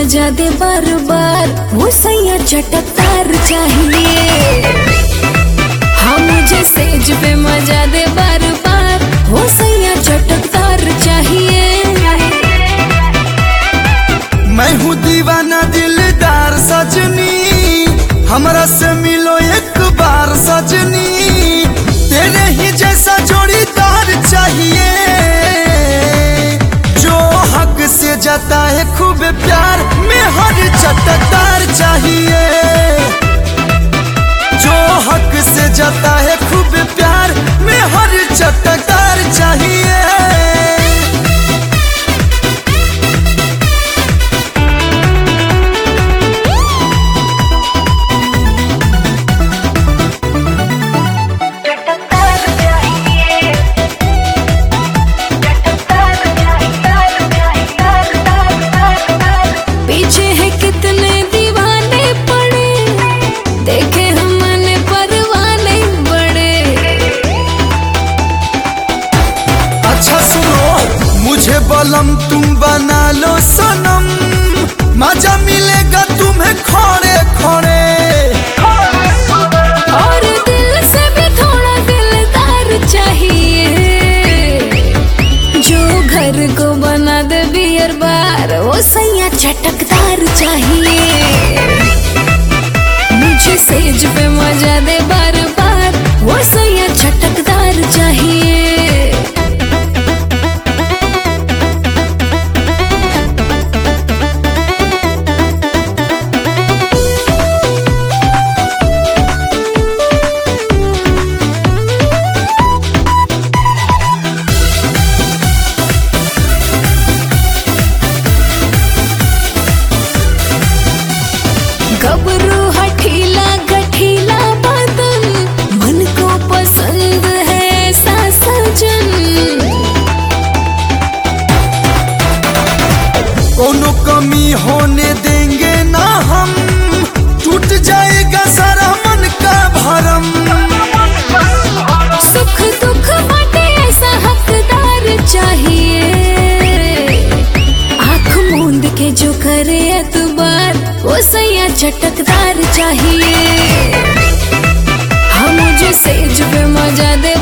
मजा दे बार बार, वो सैया चटकदार चाहिए। हाँ मुझे सेज पे मजा दे बार बार, वो सैया चटकदार चाहिए। मैं हूँ दीवाना दिलदार सजनी, हमरा से मिलो एक बार सजनी, तेरे ही जैसा जोड़ीदार चाहिए। जो हक से जाता है खूब प्यार में हर चटकदार चाहिए। जो हक से जाता है खूब प्यार में हर चटकदार चाहिए। पीछे है कितने दीवाने पड़े, देखे हमने परवाने बड़े। अच्छा सुनो मुझे बलम तुम बना लो सनम, मजा मिलेगा तुम्हें खोड़े खोड़े। और दिल से भी थोड़ा दिलदार चाहिए। जो घर को बना दे बियर बार, वो सैया चटकदार चाहिए। मुझे सेज पे मजा दे बार बार, वो सैया चटकदार चाहिए। गबरू हठीला गठीला बदन, मन को पसंद है ऐसा सजन। कोनो कमी होने देंगे ना हम, टूट जाएगा सारा मन का भरम। सुख दुख बाटे ऐसा हकदार चाहिए। आँख मूंद के जो करे एतबार, वो सैया चटकदार चाहिए। हाँ मुझे सेज पे मजा दे